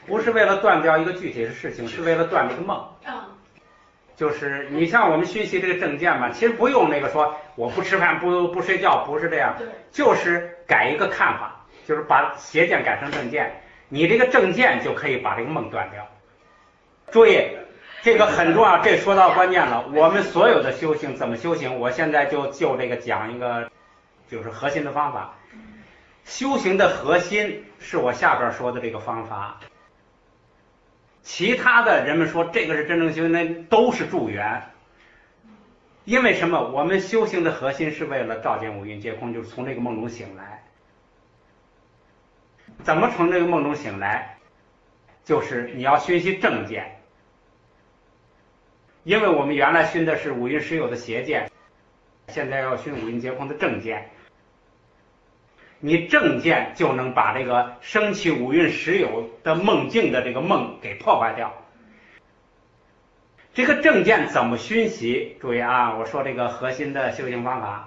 不是为了断掉一个具体的事情，是为了断这个梦。就是你像我们学习这个正见嘛，其实不用那个说我不吃饭不睡觉，不是这样，就是改一个看法，就是把邪见改成正见，你这个正见就可以把这个梦断掉。注意，这个很重要，这说到关键了。我们所有的修行怎么修行？我现在就这个讲一个，就是核心的方法。修行的核心是我下边说的这个方法。其他的人们说这个是真正修行，那都是助缘。因为什么？我们修行的核心是为了照见五蕴皆空，就是从这个梦中醒来。怎么从这个梦中醒来？就是你要熏习正见。因为我们原来熏的是五蕴实有的邪见，现在要熏五蕴皆空的正见。你正见就能把这个生起五蕴实有的梦境的这个梦给破坏掉。这个正见怎么熏习？注意啊，我说这个核心的修行方法，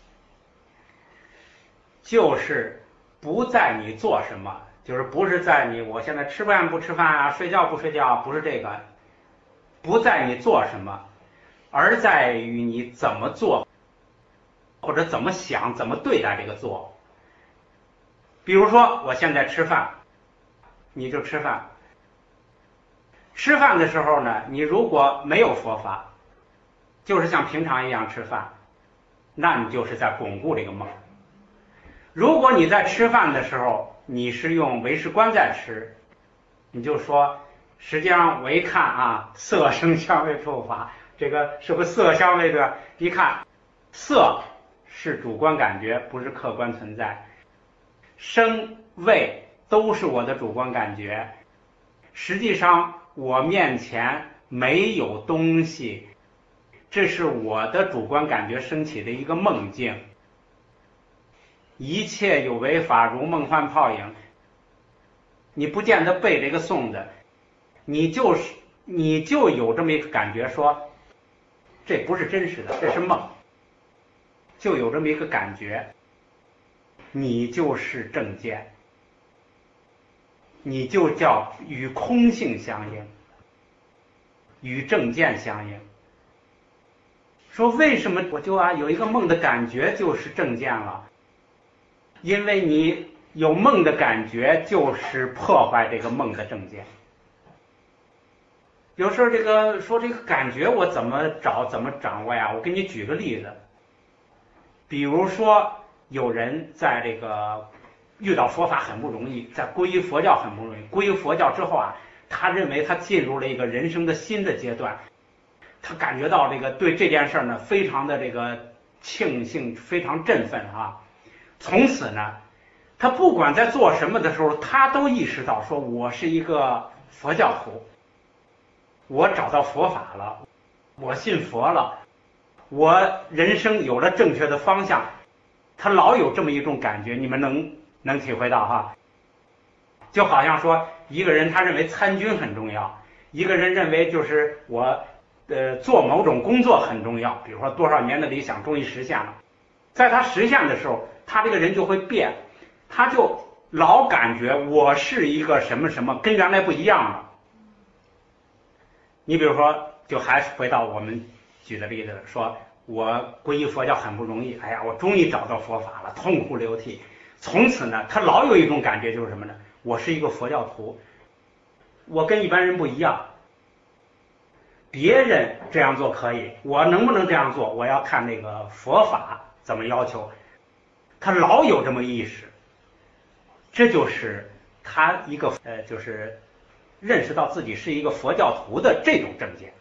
就是不在你做什么，就是不是在你我现在吃饭不吃饭啊，睡觉不睡觉，不是这个，不在你做什么，而在于你怎么做，或者怎么想，怎么对待这个做。比如说我现在吃饭，你就吃饭。吃饭的时候呢，你如果没有佛法，就是像平常一样吃饭，那你就是在巩固这个梦。如果你在吃饭的时候你是用唯识观在吃，你就说实际上我一看啊，色声香味触法，这个是不是色香味的？一看色是主观感觉，不是客观存在，声味都是我的主观感觉，实际上我面前没有东西，这是我的主观感觉升起的一个梦境。一切有为法如梦幻泡影，你不见得背这个诵的，你就有这么一个感觉说这不是真实的，这是梦，就有这么一个感觉，你就是正见，你就叫与空性相应，与正见相应。说为什么我就有一个梦的感觉就是正见了？因为你有梦的感觉就是破坏这个梦的正见。有时候这个说这个感觉我怎么找怎么掌握呀？我给你举个例子，比如说有人在这个遇到佛法很不容易，在皈依佛教很不容易，皈依佛教之后他认为他进入了一个人生的新的阶段，他感觉到这个对这件事呢非常的这个庆幸，非常振奋从此呢，他不管在做什么的时候，他都意识到说我是一个佛教徒，我找到佛法了，我信佛了，我人生有了正确的方向。他老有这么一种感觉，你们能体会到就好像说一个人他认为参军很重要，一个人认为就是我做某种工作很重要，比如说多少年的理想终于实现了，在他实现的时候，他这个人就会变，他就老感觉我是一个什么什么，跟原来不一样了。你比如说，就还是回到我们举的例子，说我皈依佛教很不容易，哎呀，我终于找到佛法了，痛哭流涕。从此呢，他老有一种感觉，就是什么呢？我是一个佛教徒，我跟一般人不一样。别人这样做可以，我能不能这样做？我要看那个佛法怎么要求。他老有这么意识，这就是他一个就是认识到自己是一个佛教徒的这种正见。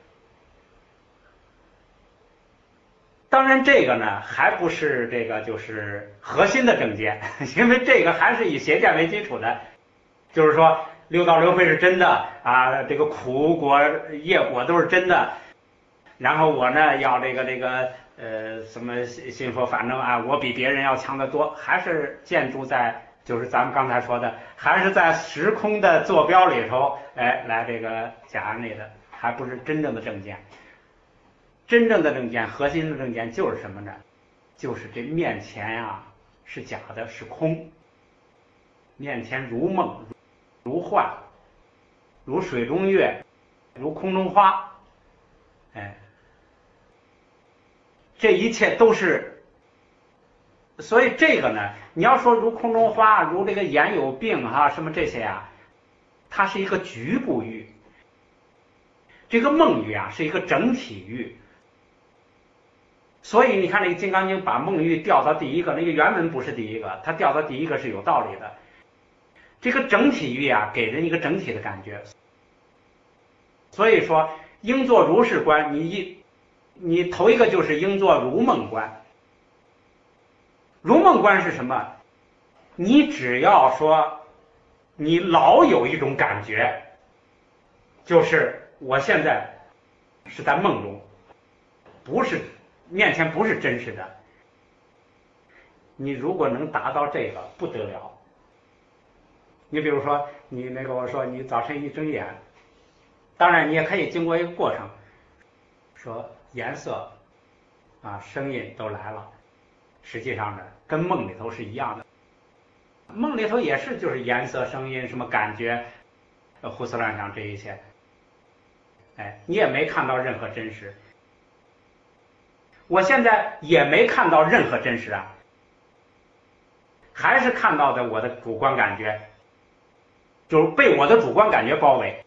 当然这个呢还不是这个就是核心的正见，因为这个还是以邪见为基础的，就是说六道轮回是真的这个苦果业果都是真的，然后我呢要这个什么信佛，反正我比别人要强得多，还是建筑在就是咱们刚才说的，还是在时空的坐标里头来这个讲那的，还不是真正的正见。真正的正见，核心的正见就是什么呢？就是这面前是假的，是空，面前如梦如幻， 如水中月，如空中花，哎，这一切都是。所以这个呢，你要说如空中花，如这个眼有病哈，什么这些啊，它是一个局部欲。这个梦欲啊，是一个整体欲。所以你看，这个《金刚经》把梦欲调到第一个，那个原文不是第一个，它调到第一个是有道理的。这个整体欲啊，给人一个整体的感觉。所以说，应作如是观，你头一个就是应作如梦观。如梦观是什么？你只要说，你老有一种感觉，就是我现在是在梦中，不是面前不是真实的。你如果能达到这个，不得了。你比如说，你那个我说你早晨一睁眼，当然你也可以经过一个过程，说颜色啊、声音都来了，实际上呢，跟梦里头是一样的。梦里头也是就是颜色、声音、什么感觉、胡思乱想这一切，哎，你也没看到任何真实。我现在也没看到任何真实啊，还是看到的我的主观感觉，就是被我的主观感觉包围。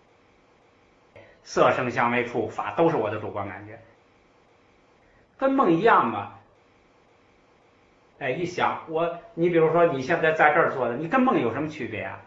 色声香味触法都是我的主观感觉，跟梦一样嘛。哎，一想你比如说你现在在这儿坐的，你跟梦有什么区别啊？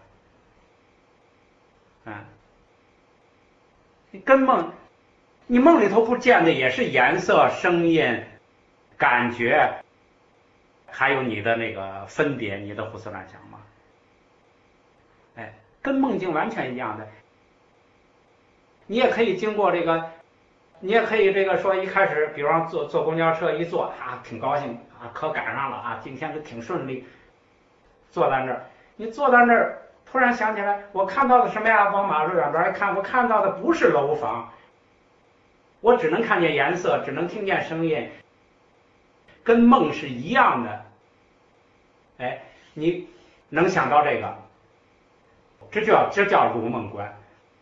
你跟梦，你梦里头不见的也是颜色、声音、感觉，还有你的那个分别，你的胡思乱想嘛。哎，跟梦境完全一样的。你也可以经过这个，你也可以这个说一开始，比方坐公交车一坐啊，挺高兴啊，可赶上了啊，今天都挺顺利。坐在那儿，你坐在那儿，突然想起来，我看到的什么呀？往马路两边一看，我看到的不是楼房，我只能看见颜色，只能听见声音，跟梦是一样的。哎，你能想到这个，这叫如梦观。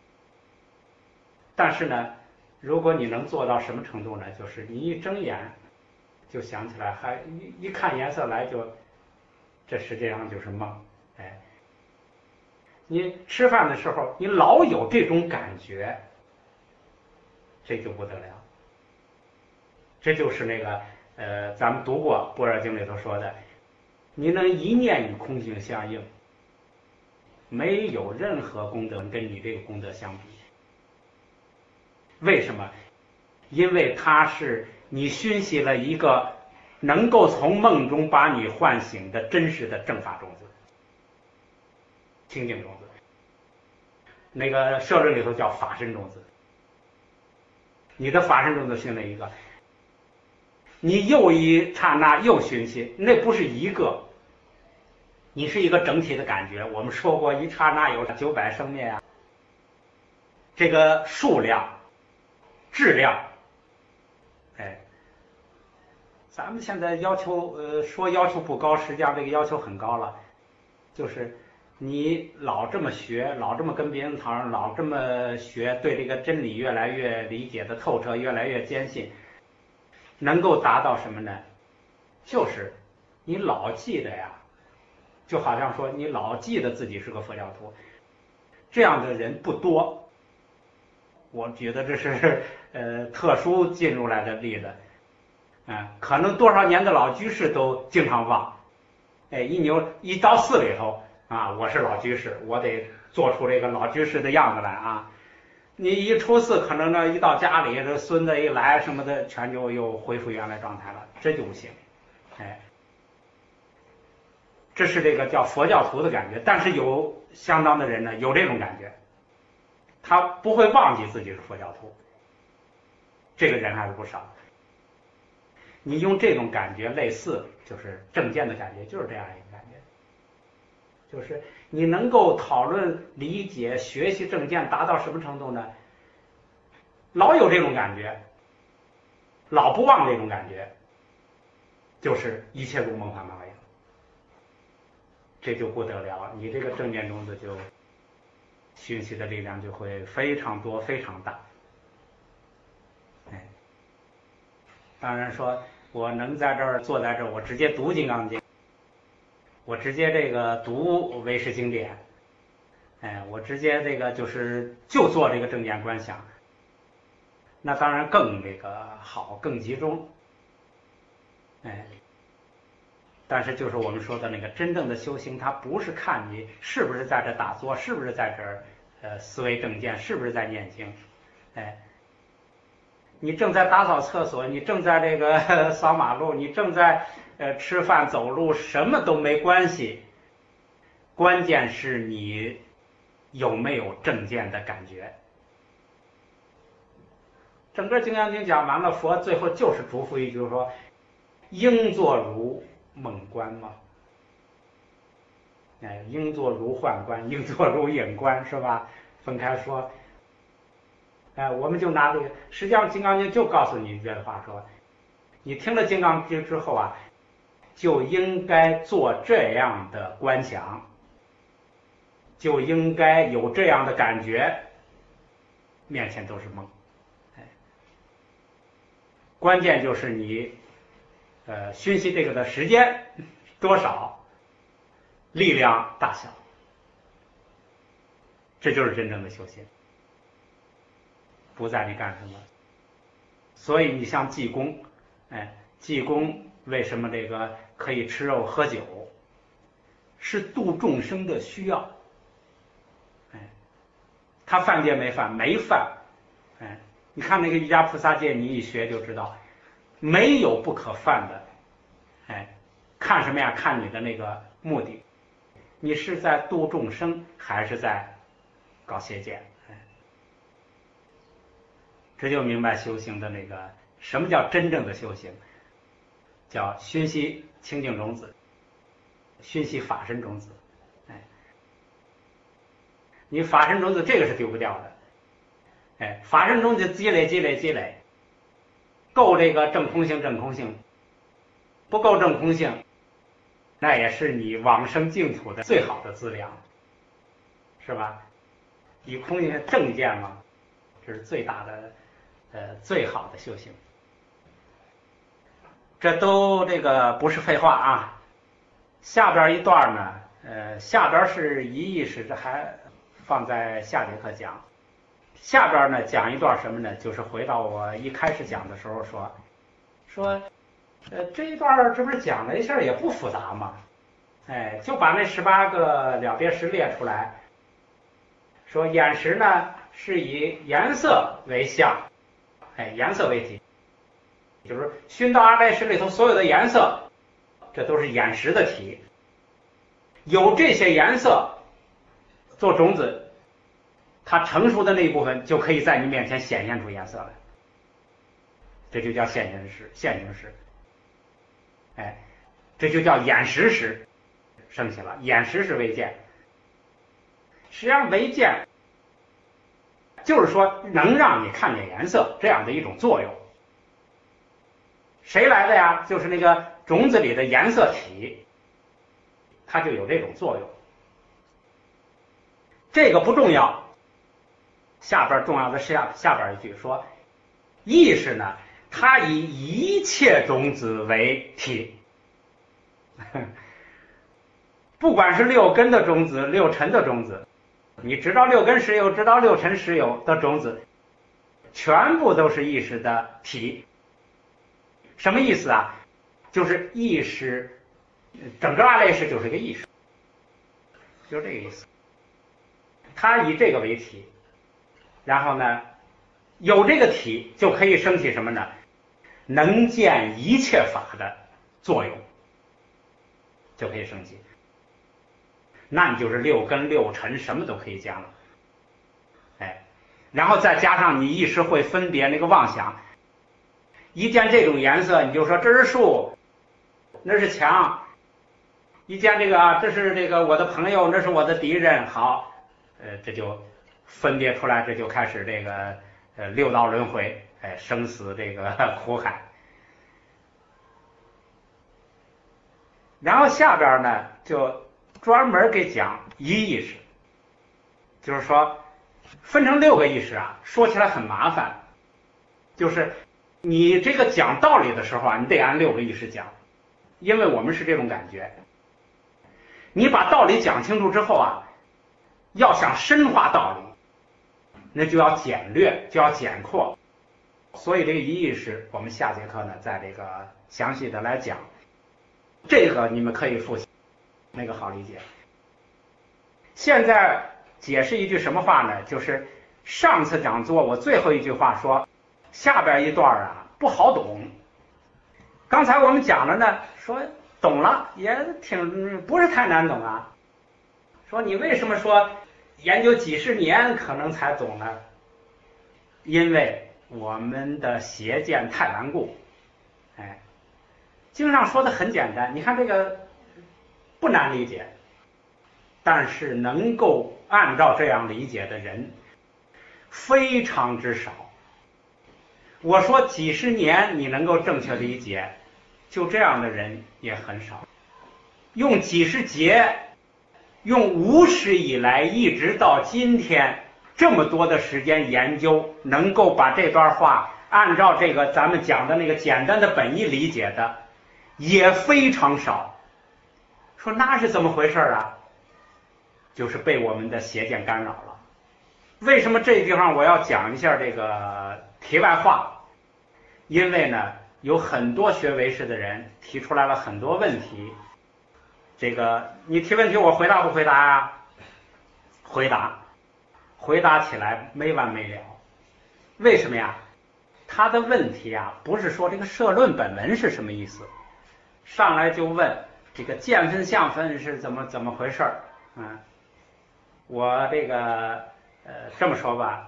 但是呢，如果你能做到什么程度呢？就是你一睁眼就想起来，还一看颜色来就，这实际上就是梦。哎，你吃饭的时候你老有这种感觉，这就不得了。这就是那个咱们读过《般若经》里头说的，你能一念与空性相应，没有任何功德跟你这个功德相比。为什么？因为它是你熏习了一个能够从梦中把你唤醒的真实的正法种子，清净种子。那个摄论里头叫法身种子。你的法身种子熏了一个，你又一刹那又熏习，那不是一个，你是一个整体的感觉。我们说过，一刹那有900生灭啊，这个数量、质量。哎，咱们现在要求说要求不高，实际上这个要求很高了，就是你老这么学，老这么跟别人讨论，老这么学，对这个真理越来越理解的透彻，越来越坚信，能够达到什么呢？就是你老记得呀，就好像说你老记得自己是个佛教徒，这样的人不多。我觉得这是特殊进入来的例子。可能多少年的老居士都经常忘。哎，一到寺里头啊，我是老居士，我得做出这个老居士的样子来啊。你一出寺，可能呢一到家里，这孙子一来什么的，全就又恢复原来状态了，这就不行。哎，这是这个叫佛教徒的感觉。但是有相当的人呢，有这种感觉，他不会忘记自己是佛教徒，这个人还是不少。你用这种感觉类似，就是正见的感觉，就是这样一个感觉，就是你能够讨论、理解、学习正见达到什么程度呢？老有这种感觉，老不忘这种感觉，就是一切如梦幻泡影，这就不得了，你这个正见种子就熏习的力量就会非常多非常大。当然说我能在这儿坐在这儿，我直接读《金刚经》，我直接这个读唯识经典，我直接这个就做这个正见观想，那当然更这个好，更集中。但是就是我们说的那个真正的修行，它不是看你是不是在这打坐，是不是在这儿思维正见，是不是在念经，你正在打扫厕所，你正在这个扫马路，你正在吃饭走路，什么都没关系，关键是你有没有正见的感觉。整个《金刚经》讲完了，佛最后就是嘱咐一句说：“应作如梦观嘛。”应作如幻观，应作如影观，是吧？分开说。我们就拿这个，实际上《金刚经》就告诉你一句话说，你听了《金刚经》之后啊，就应该做这样的观想，就应该有这样的感觉，面前都是梦。关键就是你熏习这个的时间多少，力量大小，这就是真正的修行。不在你干什么。所以你像济公，济公为什么这个可以吃肉喝酒，是度众生的需要。他犯戒没犯？没犯。你看那个瑜伽菩萨戒，你一学就知道，没有不可犯的。看什么呀？看你的那个目的，你是在度众生，还是在搞邪见？这就明白修行的那个什么叫真正的修行，叫熏习清净种子，熏习法身种子。你法身种子这个是丢不掉的。法身种子积累，够这个正空性，不够正空性，那也是你往生净土的最好的资粮，是吧？以空性正见嘛，这是最大的最好的修行。这都这个不是废话啊。下边一段呢，下边是一意识，这还放在下节课讲。下边呢讲一段什么呢？就是回到我一开始讲的时候说这一段这不是讲了一下也不复杂嘛，就把那18个了别识列出来，说眼识呢是以颜色为相，颜色为体，就是熏到阿赖识里头所有的颜色，这都是眼识的体。有这些颜色做种子，它成熟的那一部分就可以在你面前显现出颜色来，这就叫现行识。这就叫眼识识升起了，眼识是为见。实际上为见就是说能让你看见颜色这样的一种作用。谁来的呀？就是那个种子里的颜色体，它就有这种作用。这个不重要，下边重要的是下边一句说，意识呢，它以一切种子为体，不管是六根的种子、六尘的种子，你知道六根实有，知道六尘实有的种子，全部都是意识的体。什么意思啊？就是意识，整个阿赖识就是个意识，就是这个意思。它以这个为体，然后呢，有这个体就可以升起什么呢？能见一切法的作用，就可以升起。那你就是六根六尘什么都可以讲了。然后再加上你意识会分别那个妄想，一见这种颜色你就说这是树，那是墙，一见这个这是这个我的朋友，那是我的敌人，好，这就分别出来，这就开始这个六道轮回，生死这个苦海。然后下边呢就专门给讲一意识， 就是说分成6个意识啊，说起来很麻烦。就是你这个讲道理的时候啊，你得按6个意识讲，因为我们是这种感觉。你把道理讲清楚之后啊，要想深化道理，那就要简略，就要简括。所以这个一意识，我们下节课呢，在这个详细的来讲。这个你们可以复习，那个好理解。现在解释一句什么话呢？就是上次讲座我最后一句话说，下边一段啊不好懂。刚才我们讲了呢，说懂了也不是太难懂啊。说你为什么说研究几十年可能才懂呢？因为我们的邪见太顽固。经上说的很简单，你看这个不难理解，但是能够按照这样理解的人非常之少。我说几十年你能够正确理解，就这样的人也很少。用几十节，用无始以来一直到今天这么多的时间研究，能够把这段话按照这个咱们讲的那个简单的本意理解的也非常少。说那是怎么回事啊？就是被我们的邪见干扰了。为什么这地方我要讲一下这个题外话？因为呢，有很多学唯识的人提出来了很多问题。这个你提问题我回答不回答啊？回答起来没完没了。为什么呀？他的问题啊，不是说这个社论本文是什么意思，上来就问这个见分相分是怎么回事儿。我这个这么说吧，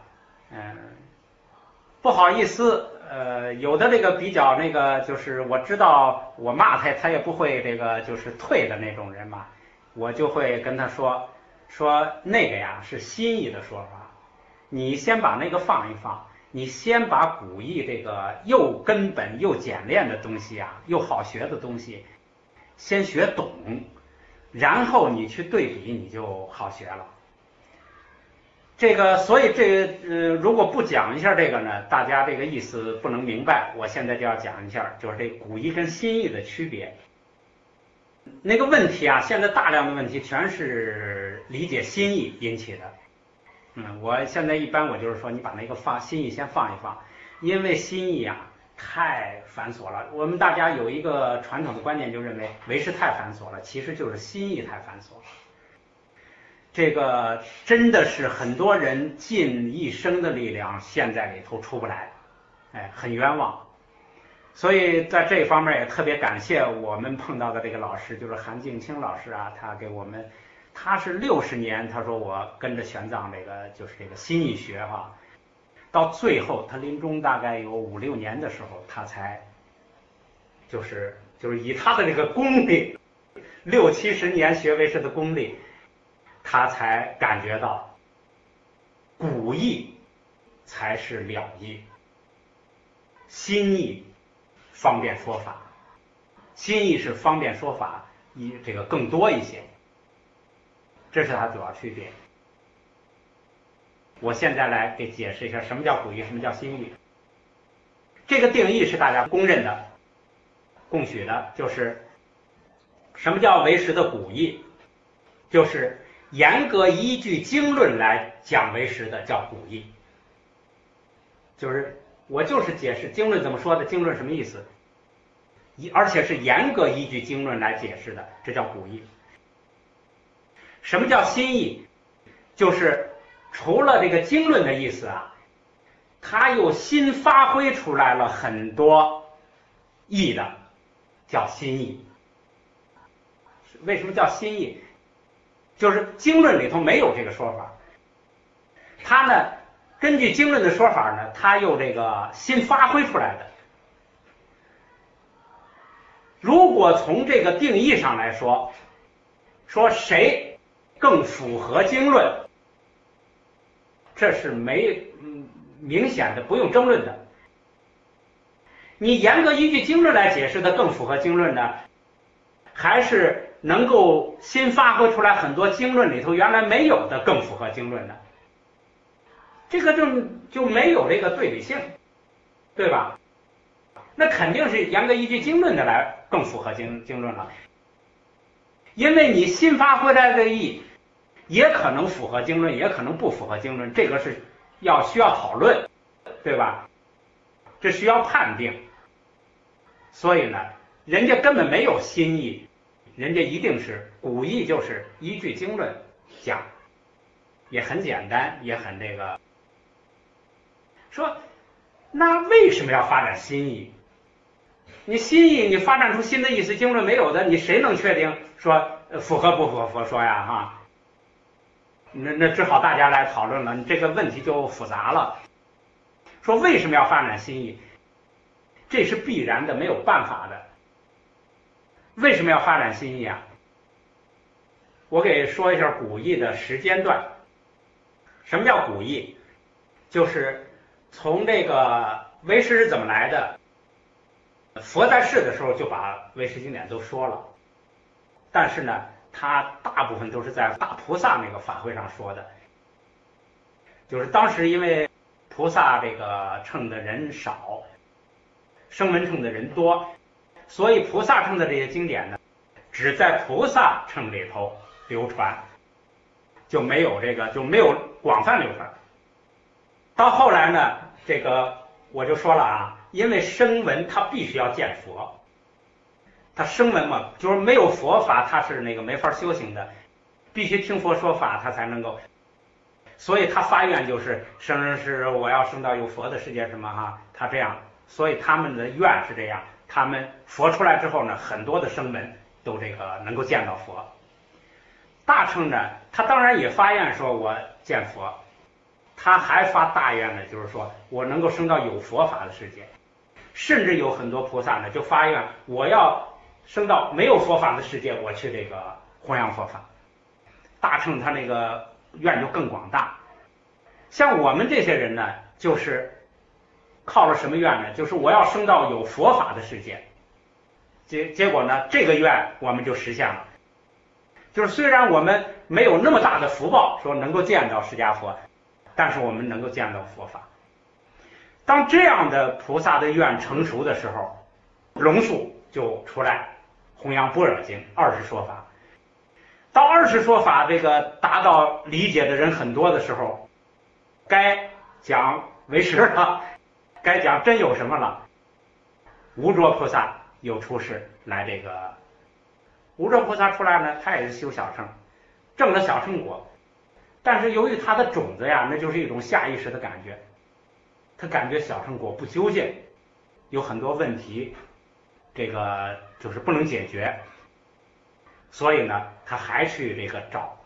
不好意思，有的这个比较那个，就是我知道我骂他也不会这个就是退的那种人嘛，我就会跟他说那个呀是心意的说法，你先把那个放一放，你先把古义这个又根本又简练的东西啊，又好学的东西先学懂，然后你去对比你就好学了。这个所以这个如果不讲一下这个呢，大家这个意思不能明白。我现在就要讲一下，就是这古义跟新义的区别。那个问题啊，现在大量的问题全是理解新义引起的。我现在一般我就是说，你把那个新义先放一放，因为新义啊太繁琐了。我们大家有一个传统的观念，就认为唯识太繁琐了，其实就是新义太繁琐了。这个真的是很多人尽一生的力量陷在里头出不来，很冤枉。所以在这方面也特别感谢我们碰到的这个老师，就是韩静清老师啊，他给我们，他是60年，他说我跟着玄奘这个就是这个新义学哈，到最后他临终大概有5、6年的时候，他才就是以他的这个功力，60、70年学唯识的功力，他才感觉到古义才是了义，新义方便说法，新义是方便说法这个更多一些，这是它主要区别。我现在来给解释一下什么叫古义，什么叫新义。这个定义是大家公认的、共许的，就是什么叫唯识的古义，就是严格依据经论来讲唯识的叫古义。就是我就是解释经论怎么说的，经论什么意思，而且是严格依据经论来解释的，这叫古义。什么叫新义？就是除了这个经论的意思啊，它又新发挥出来了很多义的，叫新义。为什么叫新义？就是经论里头没有这个说法，它呢根据经论的说法呢，它又这个新发挥出来的。如果从这个定义上来说谁更符合经论，这是明显的不用争论的。你严格依据经论来解释的更符合经论呢，还是能够新发挥出来很多经论里头原来没有的更符合经论的， 这个就没有这个对比性，对吧？那肯定是严格依据经论的来更符合经论了，因为你新发回来的义也可能符合经论，也可能不符合经论，这个是需要讨论，对吧？这需要判定。所以呢，人家根本没有新义，人家一定是古义，就是依据经论讲，也很简单，也很这个。说那为什么要发展新义？你新义你发展出新的意思，经论没有的，你谁能确定说符合不符合佛说呀？哈，那只好大家来讨论了，你这个问题就复杂了。说为什么要发展新义？这是必然的，没有办法的。为什么要发展新义啊？我给说一下古义的时间段。什么叫古义？就是从这个唯识是怎么来的，佛在世的时候就把唯识经典都说了，但是呢，他大部分都是在大菩萨那个法会上说的，就是当时因为菩萨这个乘的人少，声闻乘的人多，所以菩萨乘的这些经典呢，只在菩萨乘里头流传，就没有广泛流传。到后来呢，这个我就说了啊，因为声闻他必须要见佛，他声闻嘛，就是没有佛法他是没法修行的，必须听佛说法他才能够，所以他发愿就是是我要升到有佛的世界什么哈，他这样，所以他们的愿是这样，他们佛出来之后呢，很多的声闻都能够见到佛。大乘呢，他当然也发愿说我见佛，他还发大愿呢，就是说我能够升到有佛法的世界，甚至有很多菩萨呢就发愿我要升到没有佛法的世界，我去这个弘扬佛法。大乘他那个愿就更广大。像我们这些人呢，就是靠了什么愿呢？就是我要升到有佛法的世界。结果呢，这个愿我们就实现了。就是虽然我们没有那么大的福报，说能够见到释迦佛，但是我们能够见到佛法。当这样的菩萨的愿成熟的时候，龙树就出来弘扬般若经20说法。到20说法这个达到理解的人很多的时候，该讲唯识了，该讲真有什么了。无着菩萨又出世来这个，无着菩萨出来呢，他也是修小乘，证了小乘果，但是由于他的种子呀，那就是一种下意识的感觉，他感觉小乘果不究竟，有很多问题，这个就是不能解决，所以呢，他还去这个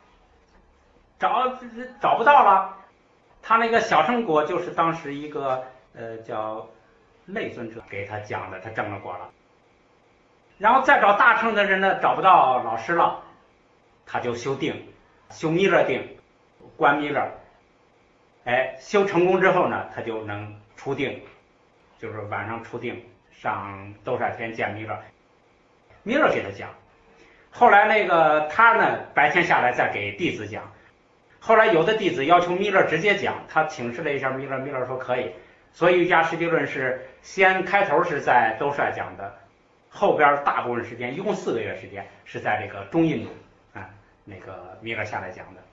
找不到了。他那个小乘果就是当时一个叫类尊者给他讲的，他证了果了。然后再找大乘的人呢，找不到老师了，他就修定，修弥勒定，观弥勒，修成功之后呢，他就能出定，就是晚上出定，上兜率天见弥勒，弥勒给他讲。后来他呢，白天下来再给弟子讲。后来有的弟子要求弥勒直接讲，他请示了一下弥勒，弥勒说可以。所以瑜伽师地论是先开头是在兜率讲的，后边大部分时间，一共4个月时间是在这个中印度弥勒下来讲的。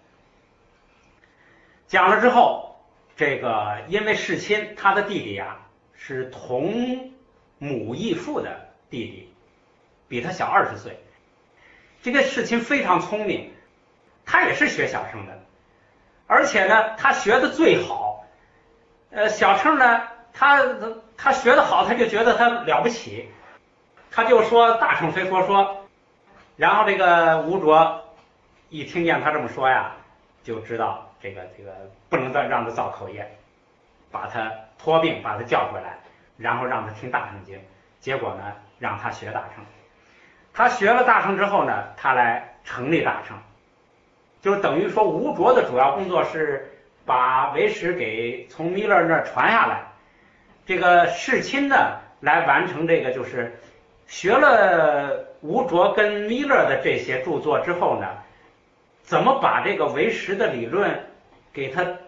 讲了之后，这个因为世亲他的弟弟啊是同母异父的弟弟，比他小20岁。这个世亲非常聪明，他也是学小乘的，而且呢他学的最好。小乘呢他学得好，他就觉得他了不起，他就说大乘非佛说。然后这个吴卓一听见他这么说呀，就知道这个不能再让他造口业，把他托病，把他叫回来，然后让他听大乘经。结果呢，让他学大乘。他学了大乘之后呢，他来成立大乘，就等于说吴卓的主要工作是把唯识给从弥勒那儿传下来，这个世亲呢来完成这个，就是学了吴卓跟弥勒的这些著作之后呢，怎么把这个唯识的理论给它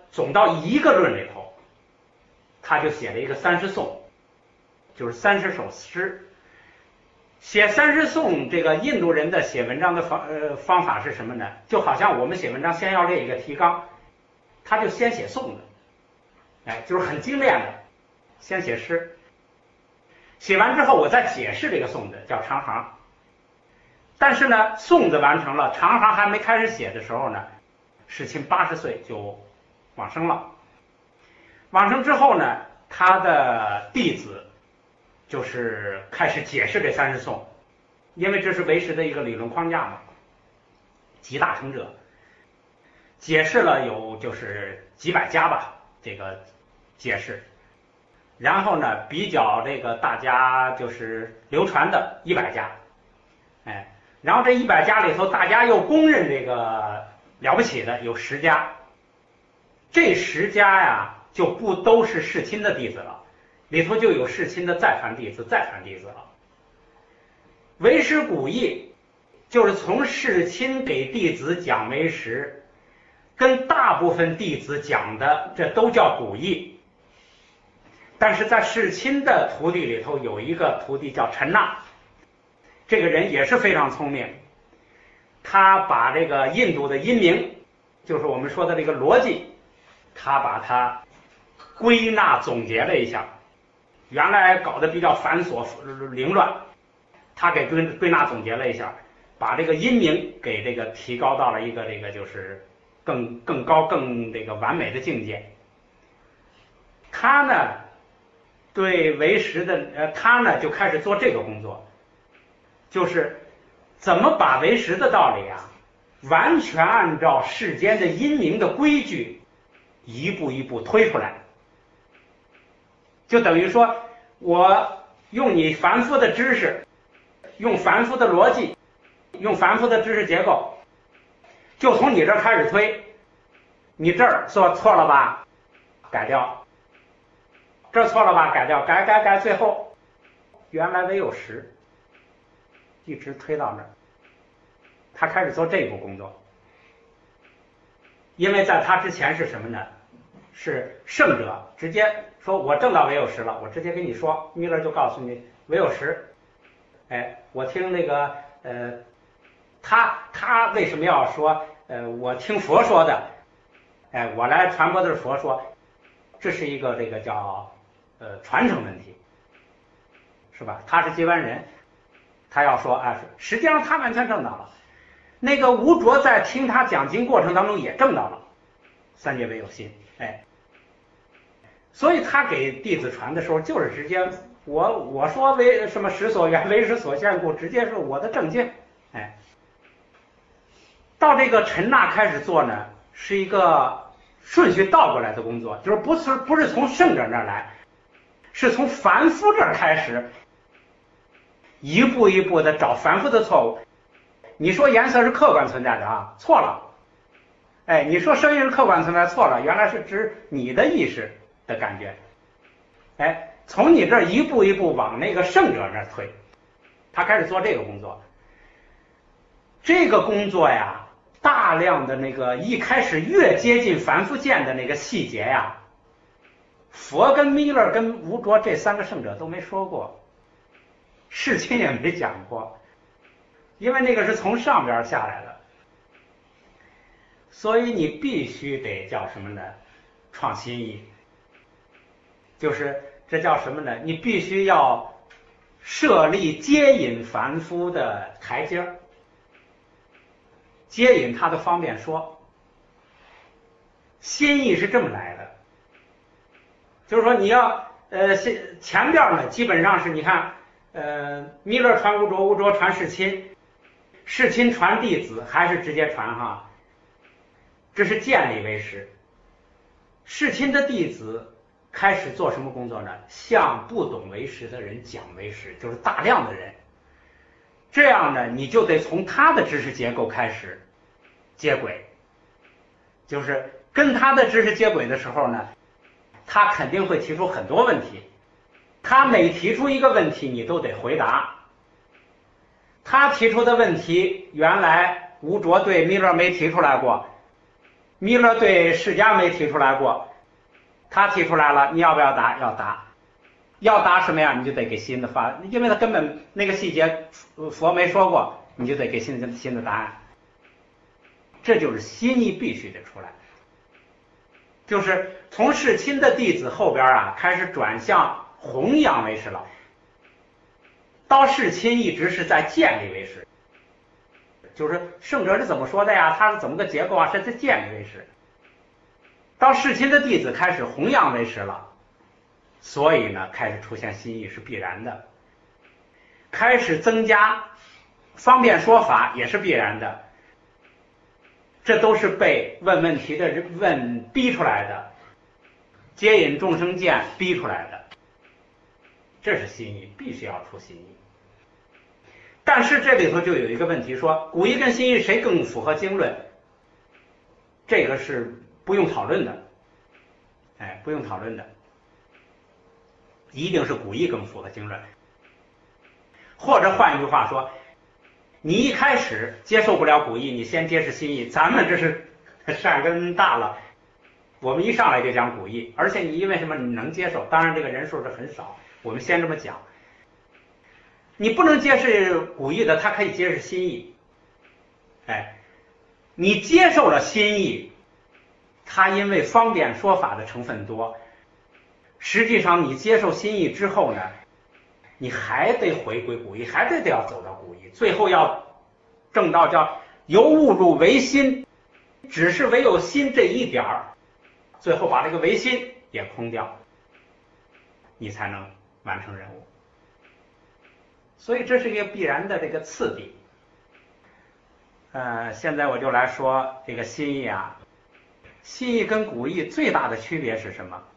总到一个论里头，他就写了一个30颂，就是30首诗。写30颂，这个印度人的写文章的方法是什么呢？就好像我们写文章先要列一个提纲，他就先写颂的，就是很精炼的，先写诗，写完之后我再解释这个颂子，叫长行。但是呢，颂子完成了，长行还没开始写的时候呢，世亲80岁就往生了。往生之后呢，他的弟子就是开始解释这30颂，因为这是唯识的一个理论框架嘛，集大成者，解释了有就是几百家吧，这个解释，然后呢，比较这个大家就是流传的100家，然后这100家里头，大家又公认这个了不起的有10家，这10家呀就不都是世亲的弟子了，里头就有世亲的再传弟子了。唯识古义就是从世亲给弟子讲唯识，跟大部分弟子讲的这都叫古义。但是在世亲的徒弟里头有一个徒弟叫陈那，这个人也是非常聪明，他把这个印度的音名，就是我们说的这个逻辑，他把它归纳总结了一下，原来搞得比较繁琐凌乱，他给归纳总结了一下，把这个音名给这个提高到了一个这个就是更高更这个完美的境界。他呢对唯识的他呢就开始做这个工作，就是怎么把唯识的道理啊完全按照世间的音名的规矩一步一步推出来。就等于说我用你凡夫的知识，用凡夫的逻辑，用凡夫的知识结构，就从你这儿开始推，你这儿说错了吧，改掉，这儿错了吧，改掉，改，最后原来唯有实，一直推到那儿。他开始做这一步工作，因为在他之前是什么呢？是圣者直接说我证到唯有实了，我直接跟你说，米勒就告诉你唯有实。我听那个他为什么要说我听佛说的，我来传播的是佛说，这是一个这个叫传承问题，是吧？他是接班人，他要说实际上他完全证到了。那个吴卓在听他讲经过程当中也证到了三界唯有心，所以他给弟子传的时候就是直接我说为什么实所缘为实所现故，直接是我的正见。到这个陈那开始做呢，是一个顺序倒过来的工作，就是不是从圣者那儿来，是从凡夫这儿开始，一步一步的找凡夫的错误。你说颜色是客观存在的啊，错了。你说声音是客观存在，错了，原来是指你的意识的感觉。从你这儿一步一步往那个圣者那儿推，他开始做这个工作。这个工作呀，大量的那个一开始越接近凡夫见的那个细节呀，佛跟弥勒跟吴卓这3个圣者都没说过，世亲也没讲过，因为那个是从上边下来的，所以你必须得叫什么呢？创新意，就是这叫什么呢？你必须要设立接引凡夫的台阶儿，接引他的方便说。心意是这么来的，就是说你要前边呢基本上是你看弥勒传吴卓，吴卓传世亲，世亲传弟子，还是直接传哈，这是建立唯识。世亲的弟子开始做什么工作呢？向不懂唯识的人讲唯识，就是大量的人。这样呢，你就得从他的知识结构开始接轨，就是跟他的知识接轨的时候呢，他肯定会提出很多问题，他每提出一个问题，你都得回答。他提出的问题，原来吴卓对弥勒没提出来过， 弥勒对释迦没提出来过，他提出来了，你要不要答？要答。要答什么呀？你就得给新的发，因为他根本那个细节佛没说过，你就得给新的答案。这就是心意必须得出来，就是从世亲的弟子后边啊开始转向弘扬为师了，到世亲一直是在建立为师，就是圣者是怎么说的呀？他是怎么个结构啊？是在建立为师。到世亲的弟子开始弘扬为师了。所以呢，开始出现心意是必然的，开始增加方便说法也是必然的，这都是被问问题的人逼出来的，接引众生见逼出来的，这是心意，必须要出心意。但是这里头就有一个问题，说古义跟心意谁更符合经论？这个是不用讨论的，不用讨论的。一定是古义更符合经论，或者换一句话说，你一开始接受不了古义，你先揭示心意。咱们这是善根大了，我们一上来就讲古义，而且你因为什么你能接受？当然这个人数是很少，我们先这么讲。你不能揭示古义的，他可以揭示心意。你接受了心意，他因为方便说法的成分多。实际上你接受心意之后呢，你还得回归古义，还得要走到古义，最后要证到叫由物入唯心，只是唯有心这一点儿，最后把这个唯心也空掉，你才能完成任务。所以这是一个必然的这个次第。现在我就来说这个心意啊，心意跟古义最大的区别是什么？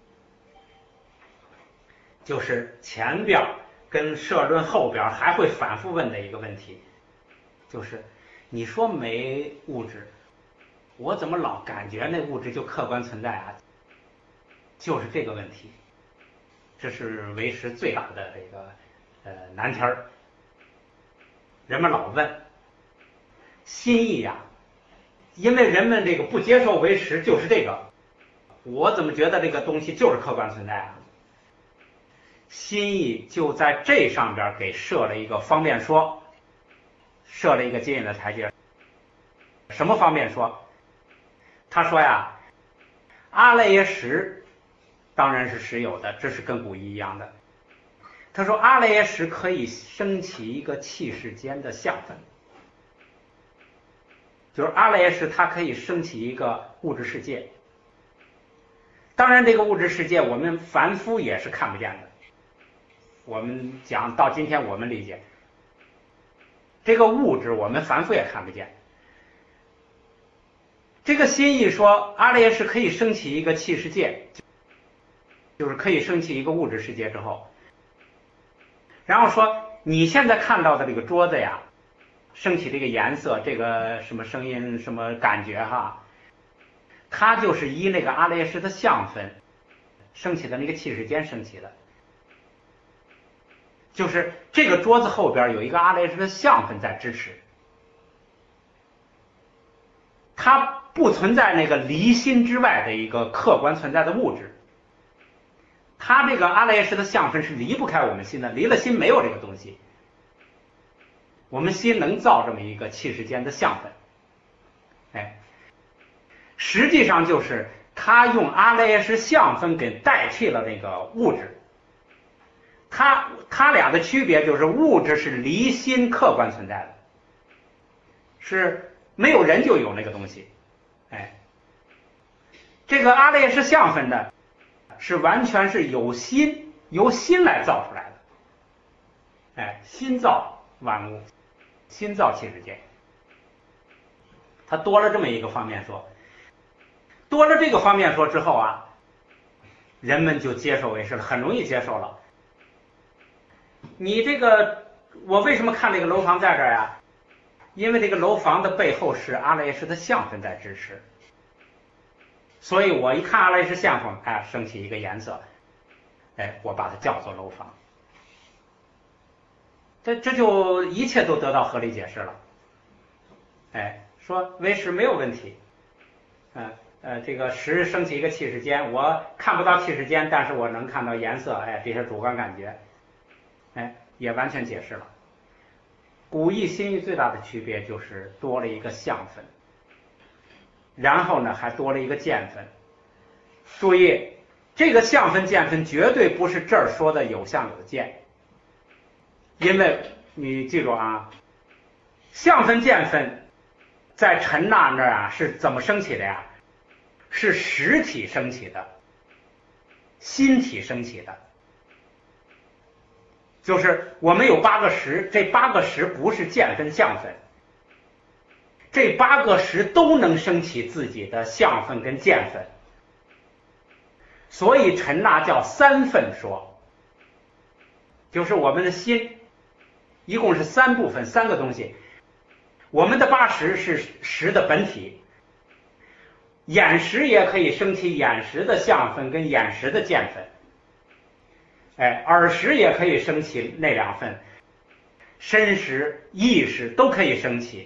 就是前边跟社论后边还会反复问的一个问题，就是你说没物质，我怎么老感觉那物质就客观存在啊？就是这个问题，这是唯识最大的这个难题儿。人们老问心意呀，因为人们这个不接受唯识，就是这个，我怎么觉得这个东西就是客观存在啊？心意就在这上边给设了一个方便说，设了一个接引的台阶。什么方便说？他说呀，阿赖耶识当然是实有的，这是跟古义一样的。他说阿赖耶识可以升起一个气世间的相分，就是阿赖耶识它可以升起一个物质世界。当然这个物质世界我们凡夫也是看不见的，我们讲到今天我们理解这个物质我们凡夫也看不见。这个心意说阿赖耶识可以升起一个气世界，就是可以升起一个物质世界之后，然后说你现在看到的这个桌子呀，升起这个颜色，这个什么声音什么感觉哈，它就是依那个阿赖耶识的相分升起的那个气世间升起的，就是这个桌子后边有一个阿赖耶识的相分在支持，它不存在那个离心之外的一个客观存在的物质，它这个阿赖耶识的相分是离不开我们心的，离了心没有这个东西。我们心能造这么一个气世间的相分，实际上就是它用阿赖耶识相分给代替了那个物质。它俩的区别就是物质是离心客观存在的，是没有人就有那个东西，这个阿赖耶识相分的是完全是有心，由心来造出来的，心造万物，心造气世界。它多了这么一个方面说，多了这个方面说之后啊，人们就接受为师了，很容易接受了。你这个我为什么看这个楼房在这儿呀？因为这个楼房的背后是阿赖耶识的相分在支持，所以我一看阿赖耶识相分，升起一个颜色，我把它叫做楼房。这就一切都得到合理解释了，说唯识没有问题， 这个识升起一个气世间，我看不到气世间，但是我能看到颜色，这些主观感觉，也完全解释了。古意心意最大的区别就是多了一个相分，然后呢还多了一个见分。注意，这个相分见分绝对不是这儿说的有相有见，因为你记住啊，相分见分在陈那那儿是怎么升起的呀？是实体升起的，心体升起的。就是我们有8个识，这8个识不是见分相分，这8个识都能升起自己的相分跟见分，所以陈那叫3分说，就是我们的心一共是3部分，3个东西。我们的8识是识的本体，眼识也可以升起眼识的相分跟眼识的见分，耳识也可以升起那2份，身识、意识都可以升起。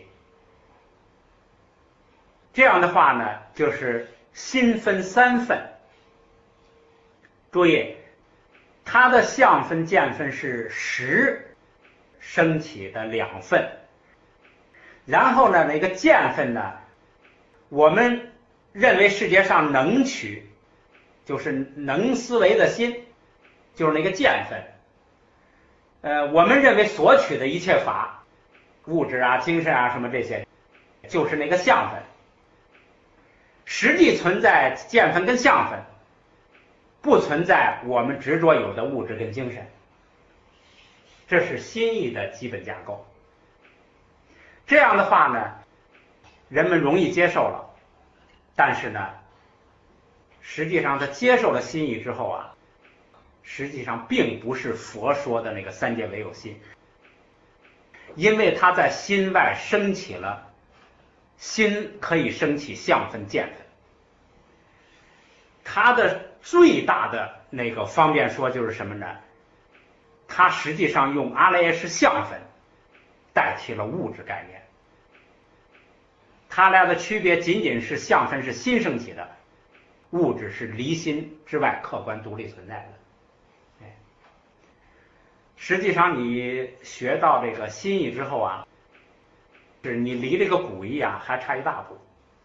这样的话呢，就是心分3份。注意，它的相分、见分是识升起的2份，然后呢，那个见分呢，我们认为世界上能取，就是能思维的心，就是那个见分。我们认为所取的一切法，物质啊、精神啊什么这些，就是那个相分。实际存在见分跟相分，不存在我们执着有的物质跟精神。这是心意的基本架构。这样的话呢，人们容易接受了，但是呢，实际上他接受了心意之后啊，实际上并不是佛说的那个3界唯有心，因为他在心外升起了，心可以升起相分见分。他的最大的那个方便说就是什么呢？他实际上用阿赖耶识相分代替了物质概念。他俩的区别仅仅是相分是心升起的，物质是离心之外客观独立存在的。实际上你学到这个心意之后啊，是你离这个古意啊还差一大步。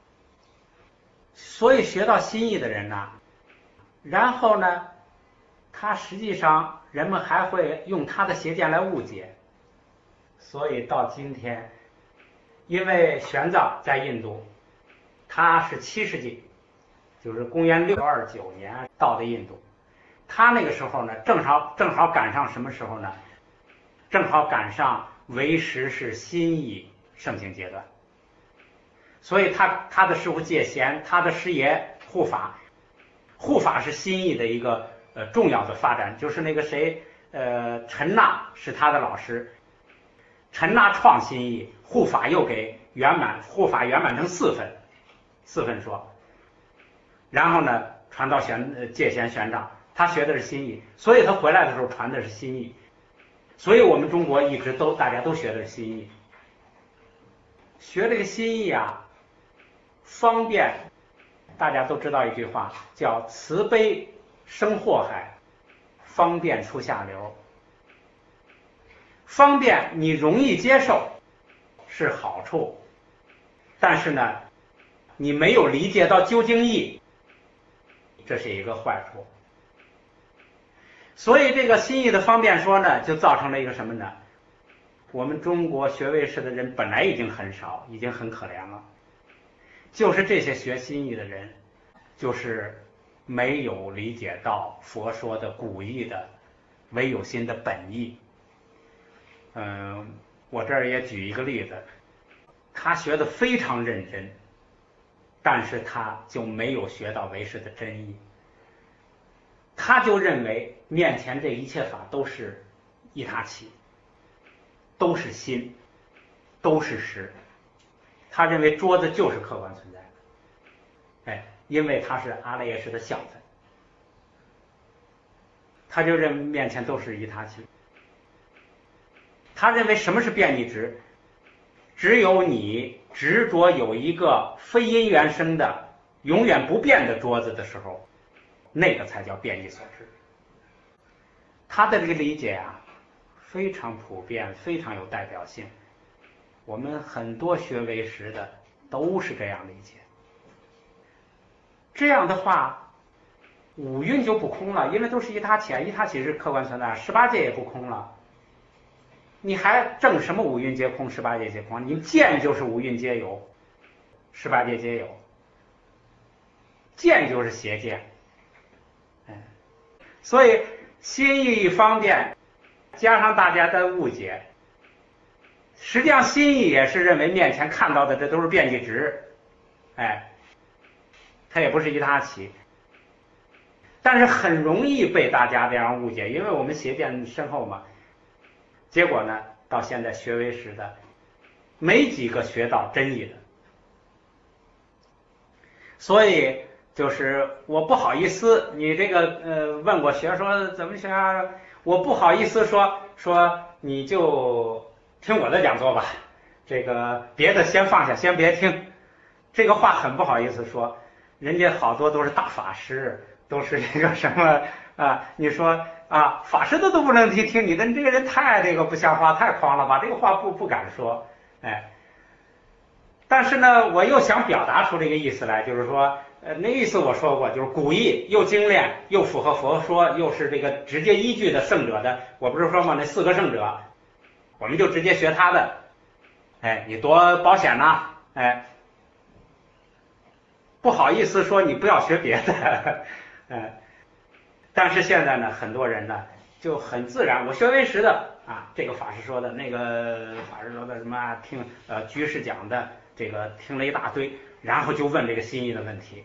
所以学到心意的人呢，然后呢，他实际上人们还会用他的邪见来误解。所以到今天，因为玄奘在印度，他是7世纪，就是公元629年到的印度。他那个时候呢，正好赶上什么时候呢？正好赶上唯识是心意盛行阶段。所以他的师傅戒贤，他的师爷护法是心意的一个重要的发展。就是那个谁陈那是他的老师，陈那创心意，护法又给圆满，护法圆满成4分说，然后呢传到戒贤玄奘，他学的是心意，所以他回来的时候传的是心意。所以我们中国一直大家都学的是心意。学这个心意啊，方便，大家都知道一句话叫慈悲生祸海，方便出下流。方便你容易接受是好处，但是呢，你没有理解到究竟义，这是一个坏处。所以这个心意的方便说呢，就造成了一个什么呢？我们中国学唯识的人本来已经很少，已经很可怜了，就是这些学心意的人，就是没有理解到佛说的古义的唯有心的本意。我这儿也举一个例子，他学的非常认真，但是他就没有学到唯识的真意。他就认为面前这一切法都是一他起，都是心，都是识。他认为桌子就是客观存在的，因为它是阿赖耶识的相分，他就认为面前都是一他起。他认为什么是变异执？只有你执着有一个非因缘生的永远不变的桌子的时候，那个才叫变异所致。他的这个理解啊，非常普遍，非常有代表性。我们很多学唯识的都是这样理解。这样的话，五蕴就不空了，因为都是一他起，一他起是客观存在，18界也不空了。你还证什么五蕴皆空，18界皆空？你见就是五蕴皆有，18界皆有。见就是邪见，所以心意一方便，加上大家的误解，实际上心意也是认为面前看到的这都是遍计值，它也不是一他起，但是很容易被大家这样误解，因为我们邪见深厚嘛。结果呢，到现在学唯识的没几个学到真义的，所以就是我不好意思，你这个问我学说怎么学啊？我不好意思说你就听我的讲座吧，这个别的先放下，先别听。这个话很不好意思说，人家好多都是大法师，都是这个什么啊？你说啊，法师的都不能听，你的这个人太这个不像话，太狂了吧？这个话不敢说，但是呢，我又想表达出这个意思来，就是说。那意思我说过，就是古义又精炼又符合佛说，又是这个直接依据的圣者的，我不是说嘛，那4个圣者，我们就直接学他的，你多保险呐，不好意思说你不要学别的，但是现在呢，很多人呢就很自然，我学唯识的啊，这个法师说的，那个法师说的什么听居士讲的，这个听了一大堆。然后就问这个心意的问题，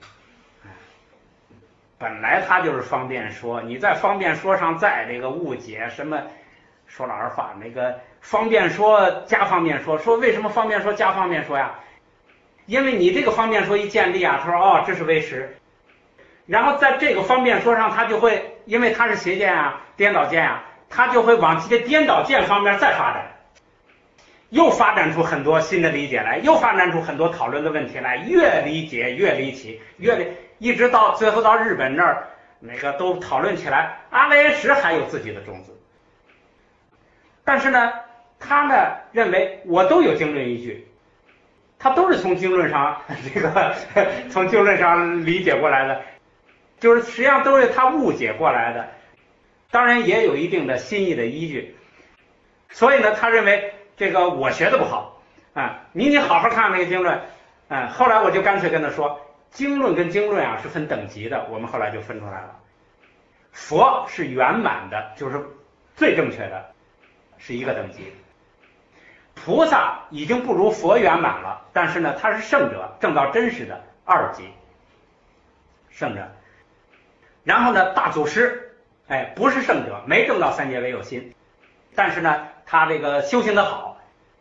本来他就是方便说，你在方便说上再这个误解什么，说老实话，那个方便说加方便说，说为什么方便说加方便说呀？因为你这个方便说一建立啊，他说哦这是唯识，然后在这个方便说上，他就会因为他是邪见啊、颠倒见啊，他就会往这些颠倒见方面再发展。又发展出很多新的理解来，又发展出很多讨论的问题来，越理解越离奇，一直到最后到日本那儿，那个都讨论起来，阿赖耶识还有自己的种子。但是呢，他呢认为我都有经论依据，他都是从经论上从经论上理解过来的，就是实际上都是他误解过来的，当然也有一定的心意的依据。所以呢，他认为。这个我学的不好啊，你好好看那个经论，后来我就干脆跟他说，经论跟经论啊是分等级的，我们后来就分出来了。佛是圆满的，就是最正确的，是一个等级。菩萨已经不如佛圆满了，但是呢，他是圣者，证到真实的2级圣者。然后呢，大祖师，不是圣者，没证到3界唯有心，但是呢。他这个修行的好，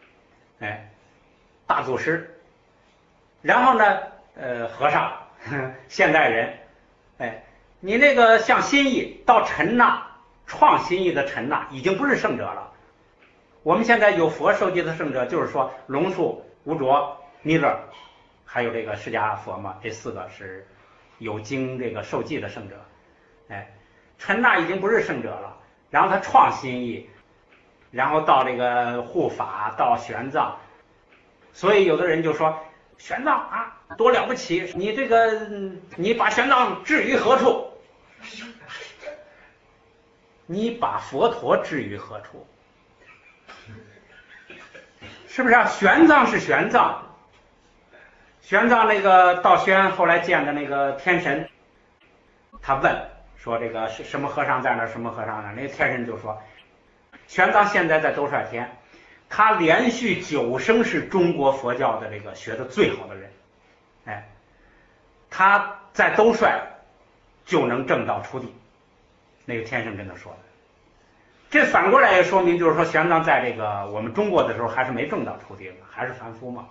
大祖师，然后呢，和尚，现代人，你那个像心意到陈那创心意的陈那已经不是圣者了。我们现在有佛受记的圣者，就是说龙树、无着、弥勒，还有这个释迦佛嘛，这4个是有经这个受记的圣者。陈那已经不是圣者了，然后他创心意。然后到这个护法，到玄奘，所以有的人就说玄奘啊多了不起，你这个你把玄奘置于何处？你把佛陀置于何处？是不是啊？玄奘是玄奘，玄奘那个道宣后来见的那个天神，他问说这个是什么和尚在那儿，什么和尚在那儿？那个天神就说。玄奘现在在兜率天，他连续9生是中国佛教的这个学的最好的人，他在兜率就能证到出地，那个天神跟他说的。这反过来也说明，就是说玄奘在这个我们中国的时候还是没证到出地的，还是凡夫嘛。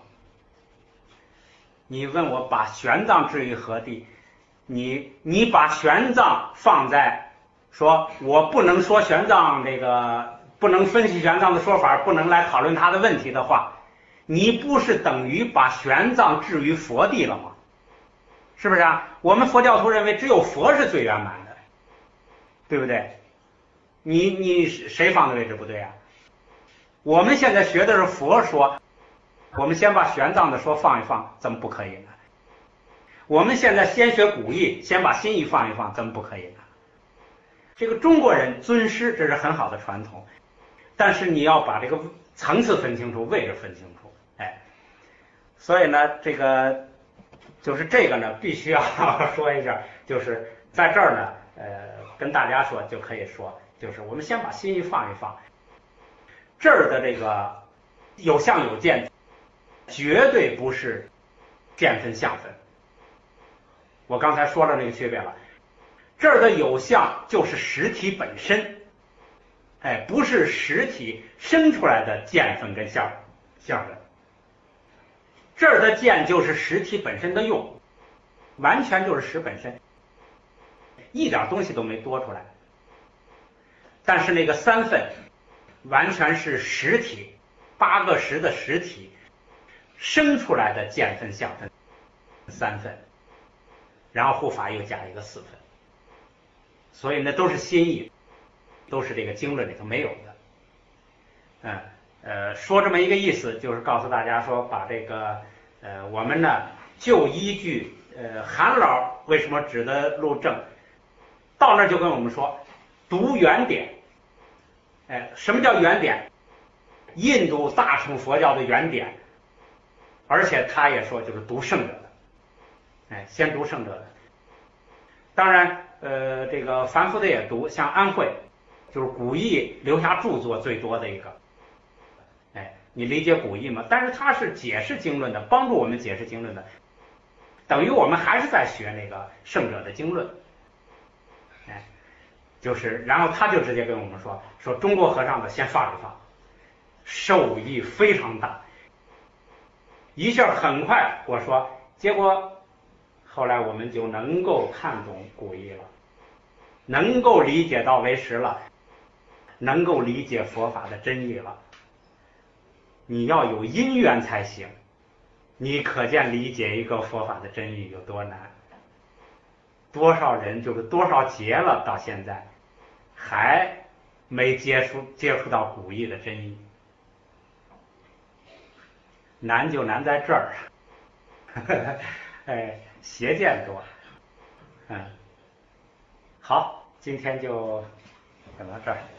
你问我把玄奘置于何地，你把玄奘放在说我不能说玄奘这个。不能分析玄奘的说法，不能来讨论他的问题的话，你不是等于把玄奘置于佛地了吗？ 是不是啊？我们佛教徒认为只有佛是最圆满的，对不对？你谁放的位置不对啊？我们现在学的是佛说，我们先把玄奘的说放一放，怎么不可以呢？我们现在先学古义，先把新义放一放，怎么不可以呢？这个中国人尊师，这是很好的传统，但是你要把这个层次分清楚，位置分清楚，哎，所以呢，这个就是这个呢，必须要说一下，就是在这儿呢，跟大家说就可以说，就是我们先把心意放一放，这儿的这个有相有见，绝对不是见分相分。我刚才说了那个区别了，这儿的有相就是实体本身，哎，不是实体生出来的见分跟相分。这儿的见就是实体本身的用，完全就是实本身，一点东西都没多出来。但是那个三分完全是实体，8个十的实体生出来的见分相分3分，然后护法又加一个4分，所以那都是心意，都是这个经论里头没有的。说这么一个意思，就是告诉大家说，把这个我们呢就依据韩老为什么指的路正，到那儿就跟我们说读原典。什么叫原典？印度大乘佛教的原典，而且他也说就是读圣者的，先读圣者的。当然，这个凡夫的也读，像安慧，就是古义留下著作最多的一个。你理解古义吗？但是他是解释经论的，帮助我们解释经论的，等于我们还是在学那个圣者的经论。就是，然后他就直接跟我们说中国和尚的先放一放，受益非常大。一下很快，我说，结果后来我们就能够看懂古义了，能够理解到为实了，能够理解佛法的真义了。你要有因缘才行，你可见理解一个佛法的真义有多难。多少人就是多少劫了，到现在还没接触到古义的真义，难就难在这儿。邪见多。好，今天就讲到这儿。